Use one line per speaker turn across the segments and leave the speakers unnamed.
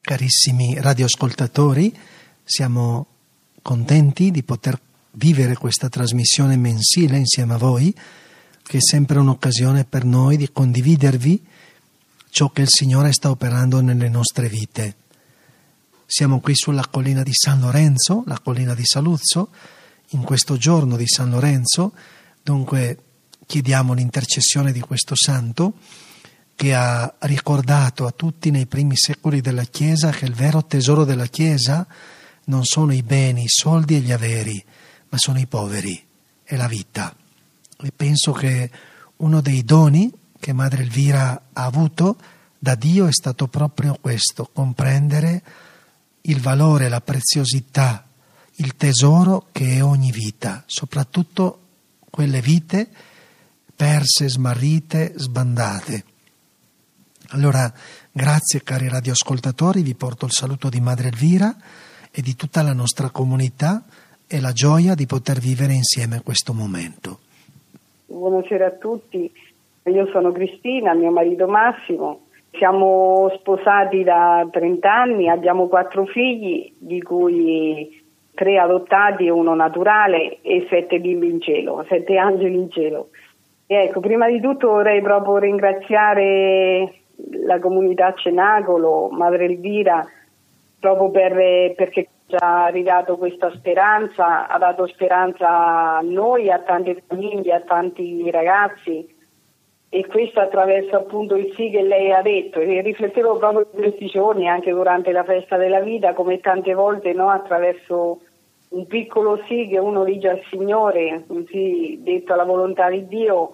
Carissimi radioascoltatori, siamo contenti di poter vivere questa trasmissione mensile insieme a voi, che è sempre un'occasione per noi di condividervi ciò che il Signore sta operando nelle nostre vite. Siamo qui sulla collina di San Lorenzo, la collina di Saluzzo, in questo giorno di San Lorenzo, dunque chiediamo l'intercessione di questo santo che ha ricordato a tutti nei primi secoli della Chiesa che il vero tesoro della Chiesa non sono i beni, i soldi e gli averi, ma sono i poveri e la vita. E penso che uno dei doni che Madre Elvira ha avuto da Dio è stato proprio questo, comprendere il valore, la preziosità, il tesoro che è ogni vita, soprattutto quelle vite perse, smarrite, sbandate. Allora, grazie cari radioascoltatori, vi porto il saluto di Madre Elvira e di tutta la nostra comunità e la gioia di poter vivere insieme questo momento.
Buonasera a tutti, io sono Cristina, mio marito Massimo, siamo sposati da 30 anni, abbiamo 4 figli, di cui 3 adottati e 1 naturale e 7 bimbi in cielo, 7 angeli in cielo. E ecco, prima di tutto vorrei proprio ringraziare la comunità Cenacolo, Madre Elvira, proprio perché ci ha ridato questa speranza, ha dato speranza a noi, a tante famiglie, a tanti ragazzi, e questo attraverso appunto il sì che lei ha detto. E riflettevo proprio in questi giorni, anche durante la festa della vita, come tante volte, no, attraverso un piccolo sì che uno dice al Signore, un sì detto alla volontà di Dio,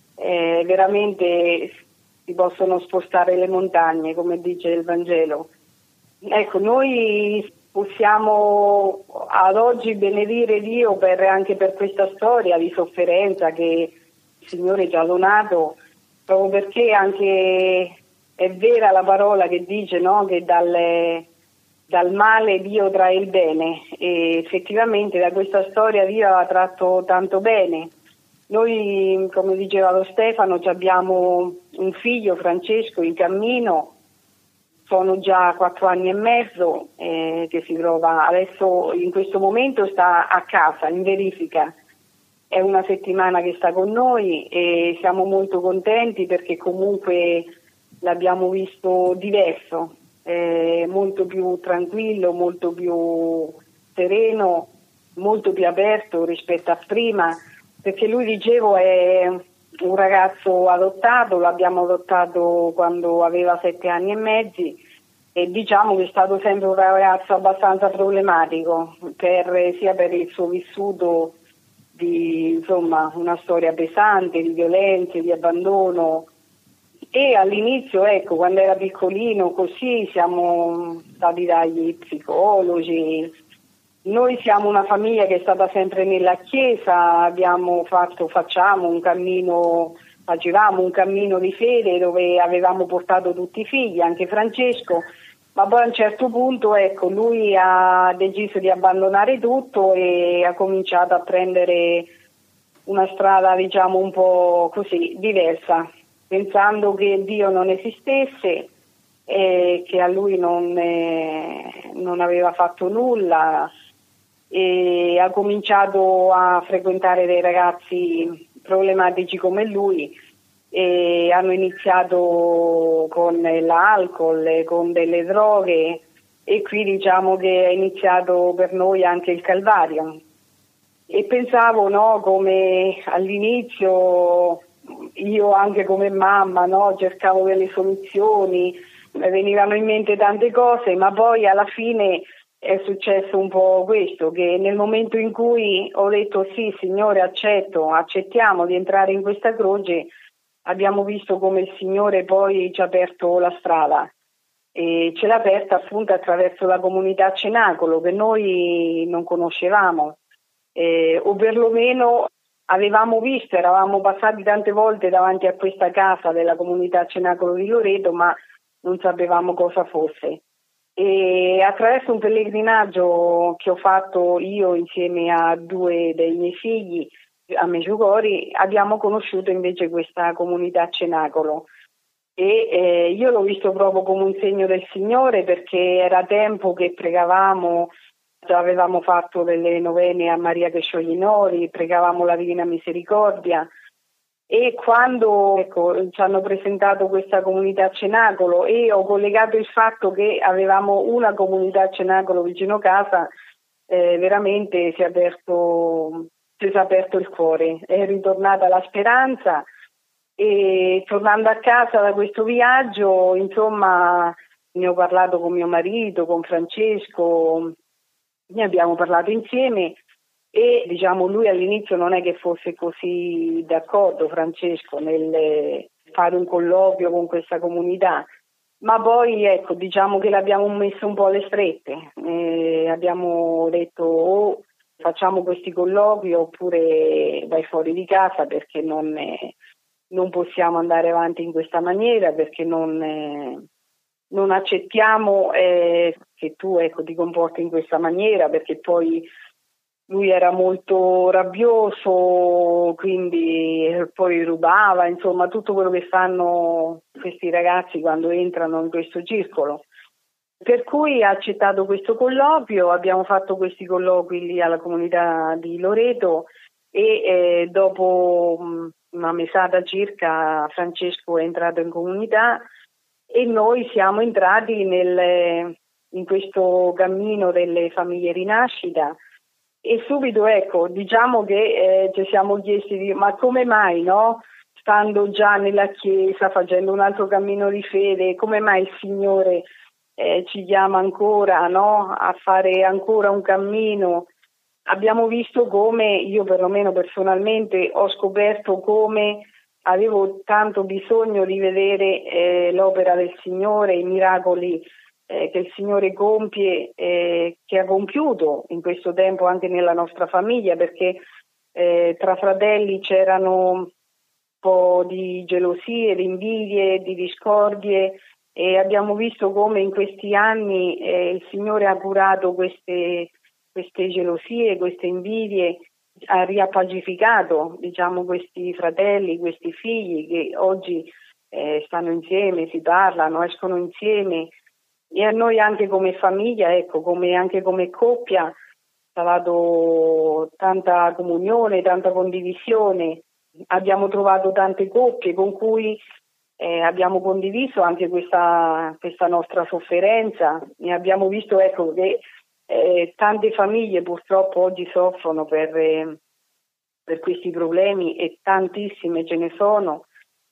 veramente si possono spostare le montagne, come dice il Vangelo. Ecco, noi possiamo ad oggi benedire Dio anche per questa storia di sofferenza che il Signore ci ha donato, proprio perché anche è vera la parola che dice, no, che dal male Dio trae il bene, e effettivamente da questa storia Dio ha tratto tanto bene. Noi, come diceva lo Stefano, abbiamo un figlio, Francesco, in cammino, sono già 4 anni e mezzo, che si trova adesso, in questo momento sta a casa, in verifica. È una settimana che sta con noi e siamo molto contenti perché comunque l'abbiamo visto diverso, molto più tranquillo, molto più sereno, molto più aperto rispetto a prima, perché lui, dicevo, è un ragazzo adottato, l'abbiamo adottato quando aveva 7 anni e mezzi, e diciamo che è stato sempre un ragazzo abbastanza problematico, sia per il suo vissuto di, insomma, una storia pesante, di violenze, di abbandono. E all'inizio, ecco, quando era piccolino, così siamo stati dagli psicologi. Noi siamo una famiglia che è stata sempre nella Chiesa, facevamo un cammino di fede dove avevamo portato tutti i figli, anche Francesco, ma poi a un certo punto, ecco, lui ha deciso di abbandonare tutto e ha cominciato a prendere una strada, diciamo, un po' così, diversa, pensando che Dio non esistesse e che a lui non aveva fatto nulla. E ha cominciato a frequentare dei ragazzi problematici come lui e hanno iniziato con l'alcol, con delle droghe, e qui diciamo che è iniziato per noi anche il calvario. E pensavo, no, come all'inizio io anche come mamma, no, cercavo delle soluzioni, mi venivano in mente tante cose, ma poi alla fine è successo un po' questo, che nel momento in cui ho detto sì, Signore, accettiamo di entrare in questa croce, abbiamo visto come il Signore poi ci ha aperto la strada, e ce l'ha aperta appunto attraverso la comunità Cenacolo, che noi non conoscevamo, o perlomeno avevamo visto, eravamo passati tante volte davanti a questa casa della comunità Cenacolo di Loreto, ma non sapevamo cosa fosse. E attraverso un pellegrinaggio che ho fatto io insieme a 2 dei miei figli a Medjugorje abbiamo conosciuto invece questa comunità Cenacolo, e io l'ho visto proprio come un segno del Signore, perché era tempo che pregavamo, già avevamo fatto delle novene a Maria che scioglie i nodi, pregavamo la Divina Misericordia, e quando ci hanno presentato questa comunità Cenacolo e ho collegato il fatto che avevamo una comunità Cenacolo vicino casa, veramente si è aperto il cuore, è ritornata la speranza. E tornando a casa da questo viaggio, insomma, ne ho parlato con mio marito, con Francesco, ne abbiamo parlato insieme e diciamo lui all'inizio non è che fosse così d'accordo, Francesco, nel fare un colloquio con questa comunità, ma poi diciamo che l'abbiamo messo un po' alle strette, abbiamo detto facciamo questi colloqui oppure vai fuori di casa, perché non possiamo andare avanti in questa maniera, perché non accettiamo che tu ti comporti in questa maniera, perché poi lui era molto rabbioso, quindi poi rubava, insomma tutto quello che fanno questi ragazzi quando entrano in questo circolo. Per cui ha accettato questo colloquio, abbiamo fatto questi colloqui lì alla comunità di Loreto e dopo una mesata circa Francesco è entrato in comunità e noi siamo entrati in questo cammino delle famiglie Rinascita e subito diciamo che ci siamo chiesti ma come mai, no? Stando già nella chiesa, facendo un altro cammino di fede, come mai il Signore ci chiama ancora, no? A fare ancora un cammino? Abbiamo visto come, io perlomeno personalmente ho scoperto come avevo tanto bisogno di vedere l'opera del Signore, i miracoli che il Signore compie, che ha compiuto in questo tempo anche nella nostra famiglia, perché tra fratelli c'erano un po' di gelosie, di invidie, di discordie e abbiamo visto come in questi anni il Signore ha curato queste gelosie, queste invidie, ha riappacificato questi fratelli, questi figli che oggi stanno insieme, si parlano, escono insieme e a noi anche come famiglia, anche come coppia ha dato tanta comunione, tanta condivisione, abbiamo trovato tante coppie con cui abbiamo condiviso anche questa nostra sofferenza e abbiamo visto che tante famiglie purtroppo oggi soffrono per questi problemi e tantissime ce ne sono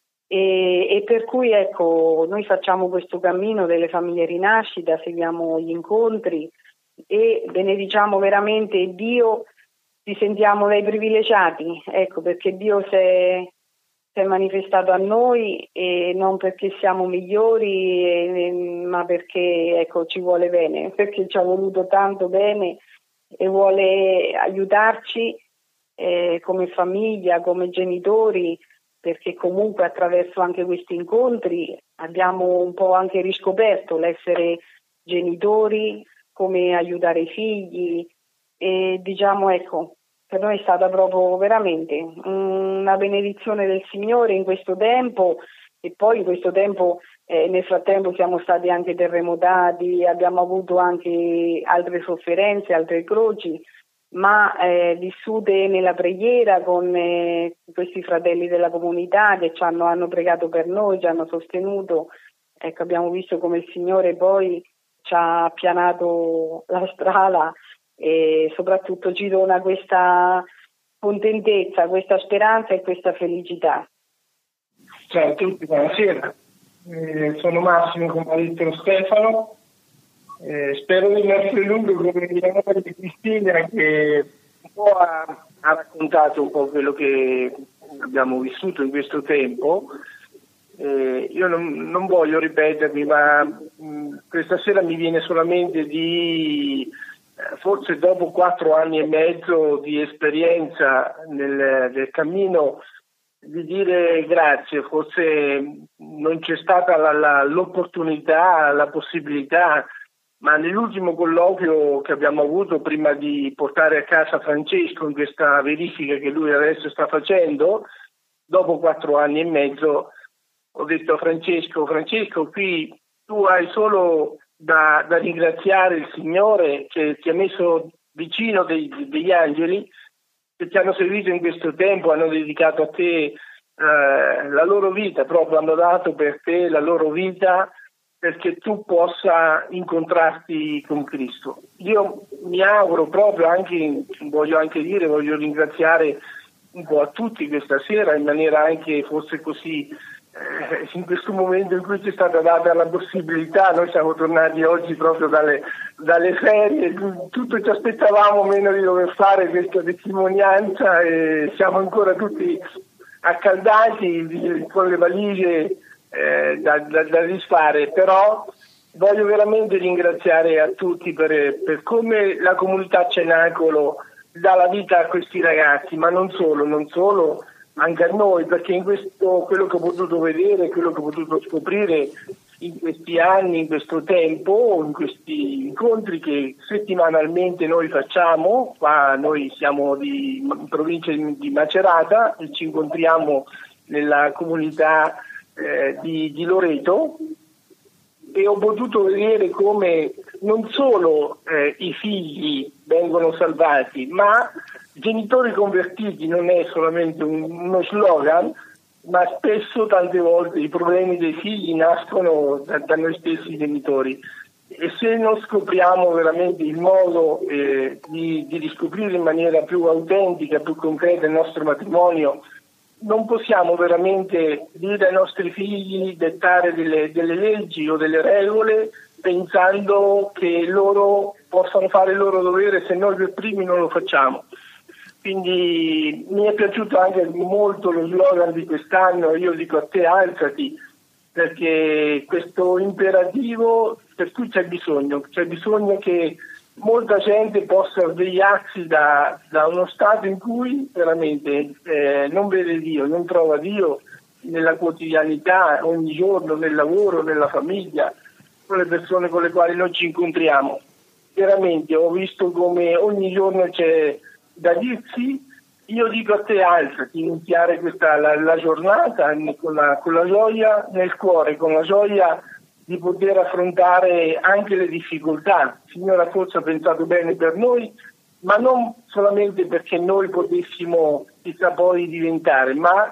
e per cui noi facciamo questo cammino delle famiglie Rinascita, seguiamo gli incontri e benediciamo veramente Dio, ci sentiamo dei privilegiati, perché Dio si è manifestato a noi e non perché siamo migliori ma perché ci vuole bene, perché ci ha voluto tanto bene e vuole aiutarci come famiglia, come genitori, perché comunque attraverso anche questi incontri abbiamo un po' anche riscoperto l'essere genitori, come aiutare i figli e diciamo per noi è stata proprio veramente una benedizione del Signore in questo tempo e poi in questo tempo nel frattempo siamo stati anche terremotati, abbiamo avuto anche altre sofferenze, altre croci, ma vissute nella preghiera con questi fratelli della comunità che hanno pregato per noi, ci hanno sostenuto. Abbiamo visto come il Signore poi ci ha appianato la strada e soprattutto ci dona questa contentezza, questa speranza e questa felicità.
Ciao a tutti, buonasera. Sono Massimo, come ha detto Stefano. Spero di non essere lungo come l'amore di Cristina che un po' ha raccontato un po' quello che abbiamo vissuto in questo tempo. Io non voglio ripetermi, ma questa sera mi viene solamente di forse dopo 4 anni e mezzo di esperienza nel cammino di dire grazie, forse non c'è stata l'opportunità, la possibilità, ma nell'ultimo colloquio che abbiamo avuto prima di portare a casa Francesco in questa verifica che lui adesso sta facendo, dopo 4 anni e mezzo ho detto a Francesco, qui tu hai solo da ringraziare il Signore che ti ha messo vicino degli angeli che ti hanno seguito in questo tempo, hanno dedicato a te la loro vita, proprio hanno dato per te la loro vita perché tu possa incontrarti con Cristo. Io mi auguro proprio, voglio ringraziare un po' a tutti questa sera, in maniera anche forse così, in questo momento in cui ci è stata data la possibilità, noi siamo tornati oggi proprio dalle ferie, tutto ci aspettavamo meno di dover fare questa testimonianza e siamo ancora tutti accaldati con le valigie da disfare, però voglio veramente ringraziare a tutti per come la comunità Cenacolo dà la vita a questi ragazzi, ma non solo, anche a noi, perché in questo, quello che ho potuto vedere, quello che ho potuto scoprire in questi anni, in questo tempo, in questi incontri che settimanalmente noi facciamo, qua noi siamo in provincia di Macerata e ci incontriamo nella comunità di Loreto, e ho potuto vedere come non solo i figli vengono salvati, ma genitori convertiti non è solamente uno slogan, ma spesso, tante volte, i problemi dei figli nascono da noi stessi genitori. E se non scopriamo veramente il modo di riscoprire in maniera più autentica, più concreta il nostro matrimonio, non possiamo veramente dire ai nostri figli, dettare delle leggi o delle regole pensando che loro possano fare il loro dovere se noi per primi non lo facciamo. Quindi mi è piaciuto anche molto lo slogan di quest'anno, io dico a te alzati, perché questo imperativo per cui c'è bisogno che molta gente possa svegliarsi da uno stato in cui veramente non vede Dio, non trova Dio nella quotidianità, ogni giorno, nel lavoro, nella famiglia, con le persone con le quali noi ci incontriamo. Veramente ho visto come ogni giorno c'è da dirsi, io dico a te alzati, iniziare la giornata con la gioia nel cuore, con la gioia di poter affrontare anche le difficoltà. Il Signore forse ha pensato bene per noi, ma non solamente perché noi potessimo chissà poi diventare, ma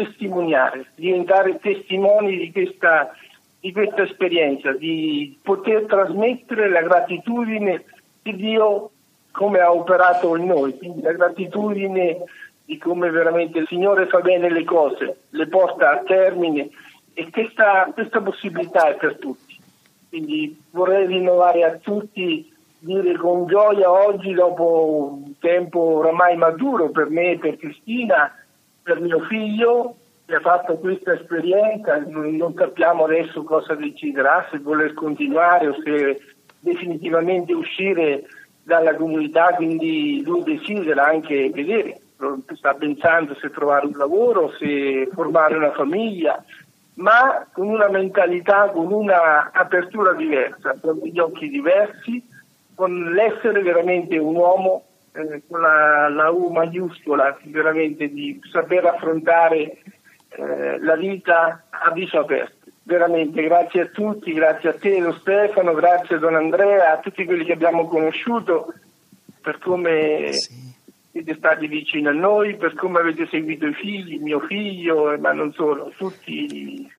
diventare testimoni di questa esperienza, di poter trasmettere la gratitudine di Dio come ha operato in noi, quindi la gratitudine di come veramente il Signore fa bene le cose, le porta a termine, e questa possibilità è per tutti. Quindi vorrei rinnovare a tutti, dire con gioia oggi, dopo un tempo oramai maturo per me, per Cristina, per mio figlio, che ha fatto questa esperienza, non sappiamo adesso cosa deciderà, se voler continuare o se definitivamente uscire dalla comunità, quindi lui desidera anche vedere, sta pensando se trovare un lavoro, se formare una famiglia, ma con una mentalità, con una apertura diversa, con gli occhi diversi, con l'essere veramente un uomo, con la U maiuscola, veramente di saper affrontare la vita a viso aperto. Veramente grazie a tutti, grazie a te, lo Stefano, grazie a Don Andrea, a tutti quelli che abbiamo conosciuto, per come siete stati vicini a noi, per come avete seguito i figli, mio figlio, ma non solo, tutti